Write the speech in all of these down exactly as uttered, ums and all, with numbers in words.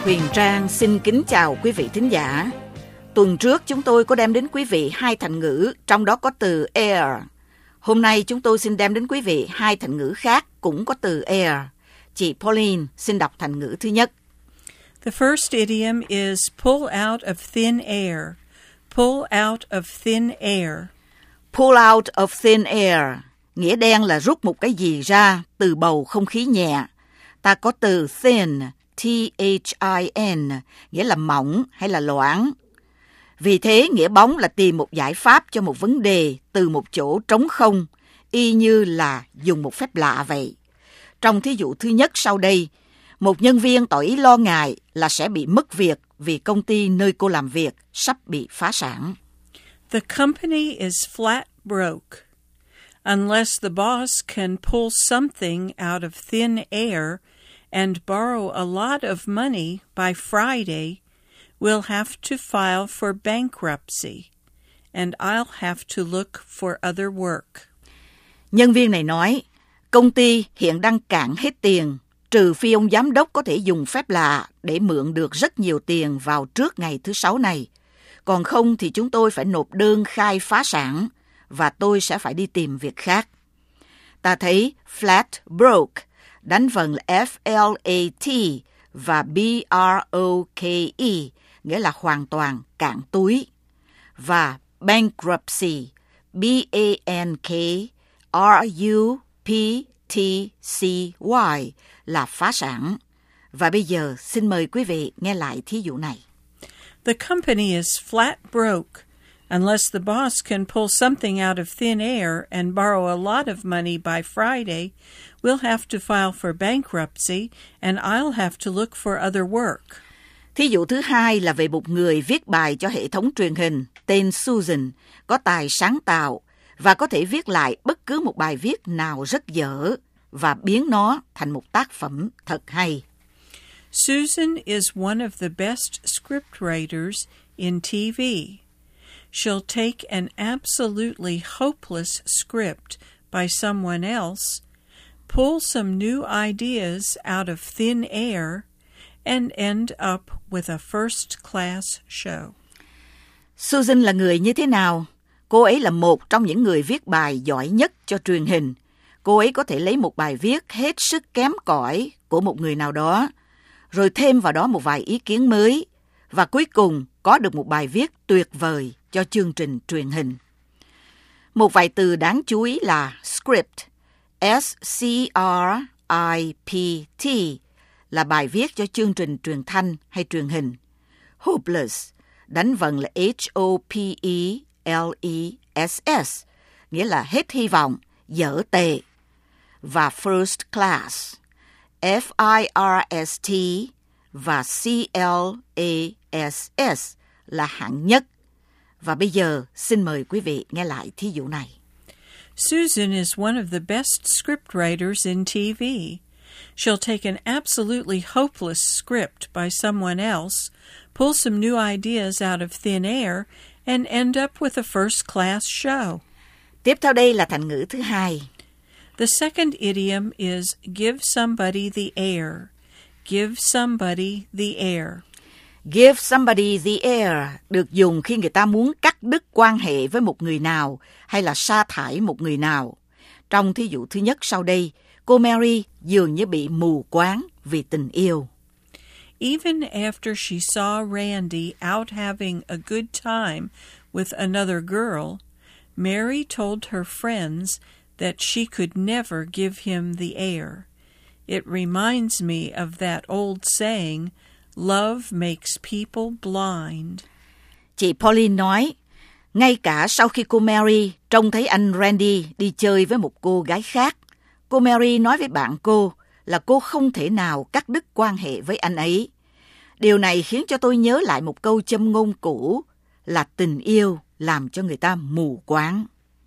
Huyền Trang xin kính chào quý vị thính giả. Tuần trước chúng tôi có đem đến quý vị hai thành ngữ, trong đó có từ air. Hôm nay chúng tôi xin đem đến quý vị hai thành ngữ khác cũng có từ air. Chị Pauline xin đọc thành ngữ thứ nhất. The first idiom is pull out of thin air. Pull out of thin air. Pull out of thin air, nghĩa đen là rút một cái gì ra từ bầu không khí nhẹ. Ta có từ thin, T H I N, nghĩa là mỏng hay là loãng. Vì thế, nghĩa bóng là tìm một giải pháp cho một vấn đề từ một chỗ trống không, y như là dùng một phép lạ vậy. Trong thí dụ thứ nhất sau đây, một nhân viên tỏ ý lo ngại là sẽ bị mất việc vì công ty nơi cô làm việc sắp bị phá sản. The company is flat broke. Unless the boss can pull something out of thin air and borrow a lot of money by Friday, we'll have to file for bankruptcy, and I'll have to look for other work. Nhân viên này nói, công ty hiện đang cạn hết tiền, trừ phi ông giám đốc có thể dùng phép lạ để mượn được rất nhiều tiền vào trước ngày thứ Sáu này. Còn không thì chúng tôi phải nộp đơn khai phá sản và tôi sẽ phải đi tìm việc khác. Ta thấy flat broke đánh vần là F L A T và B R O K E, nghĩa là hoàn toàn cạn túi. Và bankruptcy, B A N K R U P T C Y, là phá sản. Và bây giờ xin mời quý vị nghe lại thí dụ này. The company is flat broke. Unless the boss can pull something out of thin air and borrow a lot of money by Friday, we'll have to file for bankruptcy and I'll have to look for other work. Thí dụ thứ hai là về một người viết bài cho hệ thống truyền hình tên Susan, có tài sáng tạo và có thể viết lại bất cứ một bài viết nào rất dở và biến nó thành một tác phẩm thật hay. Susan is one of the best scriptwriters in T V. She'll take an absolutely hopeless script by someone else, pull some new ideas out of thin air, and end up with a first-class show. Susan là người như thế nào? Cô ấy là một trong những người viết bài giỏi nhất cho truyền hình. Cô ấy có thể lấy một bài viết hết sức kém cỏi của một người nào đó, rồi thêm vào đó một vài ý kiến mới, và cuối cùng có được một bài viết tuyệt vời cho chương trình truyền hình. Một vài từ đáng chú ý là script, S C R I P T, là bài viết cho chương trình truyền thanh hay truyền hình. Hopeless, đánh vần là H O P E L E S S, nghĩa là hết hy vọng, dở tệ. Và first class, F I R S T và C L A S S là hạng nhất. Và bây giờ xin mời quý vị nghe lại thí dụ này. Susan is one of the best scriptwriters in T V. She'll take an absolutely hopeless script by someone else, pull some new ideas out of thin air, and end up with a first-class show. Tiếp theo đây là thành ngữ thứ hai. The second idiom is give somebody the air. Give somebody the air. Give somebody the air được dùng khi người ta muốn cắt đứt quan hệ với một người nào hay là sa thải một người nào. Trong thí dụ thứ nhất sau đây, cô Mary dường như bị mù quáng vì tình yêu. Even after she saw Randy out having a good time with another girl, Mary told her friends that she could never give him the air. It reminds me of that old saying, love makes people blind. Chị Pauline nói, ngay cả sau khi cô Mary trông thấy anh Randy đi chơi với một cô gái khác, cô Mary nói với bạn cô là cô không thể nào cắt đứt quan hệ với anh ấy. Điều này khiến cho tôi nhớ lại một câu châm ngôn cũ là tình yêu làm cho người ta mù quáng.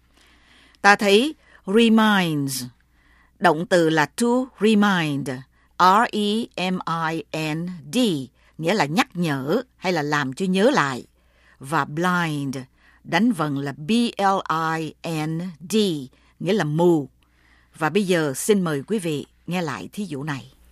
Ta thấy reminds, động từ là to remind, R E M I N D, nghĩa là nhắc nhở hay là làm cho nhớ lại. Và blind, đánh vần là B L I N D, nghĩa là mù. Và bây giờ xin mời quý vị nghe lại thí dụ này.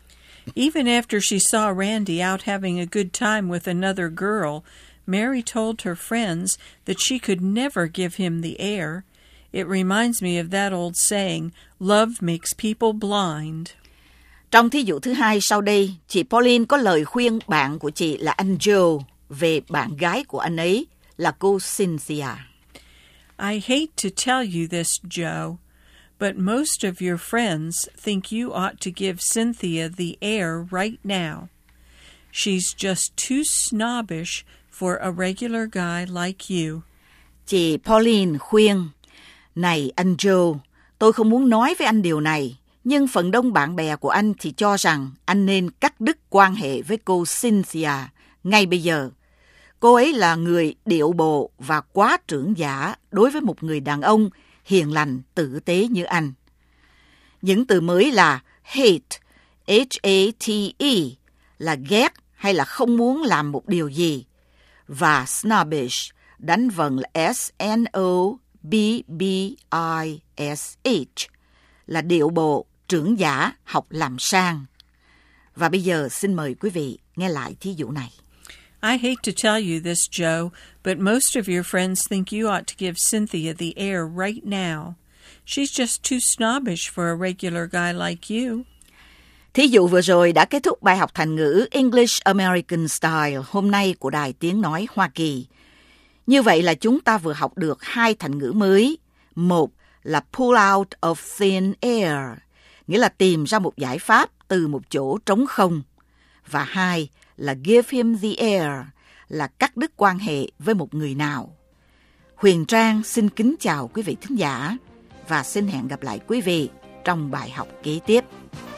Even after she saw Randy out having a good time with another girl, Mary told her friends that she could never give him the air. It reminds me of that old saying, love makes people blind. Trong thí dụ thứ hai sau đây, chị Pauline có lời khuyên bạn của chị là anh Joe về bạn gái của anh ấy là cô Cynthia. I hate to tell you this, Joe, but most of your friends think you ought to give Cynthia the air right now. She's just too snobbish for a regular guy like you. Chị Pauline khuyên, này anh Joe, tôi không muốn nói với anh điều này, nhưng phần đông bạn bè của anh thì cho rằng anh nên cắt đứt quan hệ với cô Cynthia ngay bây giờ. Cô ấy là người điệu bộ và quá trưởng giả đối với một người đàn ông hiền lành, tử tế như anh. Những từ mới là hate, H A T E, là ghét hay là không muốn làm một điều gì, và snobbish, đánh vần là S N O B B I S H, là điệu bộ, trưởng giả, học làm sang. Và bây giờ xin mời quý vị nghe lại thí dụ này. I hate to tell you this, Joe, but most of your friends think you ought to give Cynthia the air right now. She's just too snobbish for a regular guy like you. Thí dụ vừa rồi đã kết thúc bài học thành ngữ English American Style hôm nay của Đài Tiếng Nói Hoa Kỳ. Như vậy là chúng ta vừa học được hai thành ngữ mới. Một là pull out of thin air, nghĩa là tìm ra một giải pháp từ một chỗ trống không. Và hai là give him the air, là cắt đứt quan hệ với một người nào. Huyền Trang xin kính chào quý vị thính giả và xin hẹn gặp lại quý vị trong bài học kế tiếp.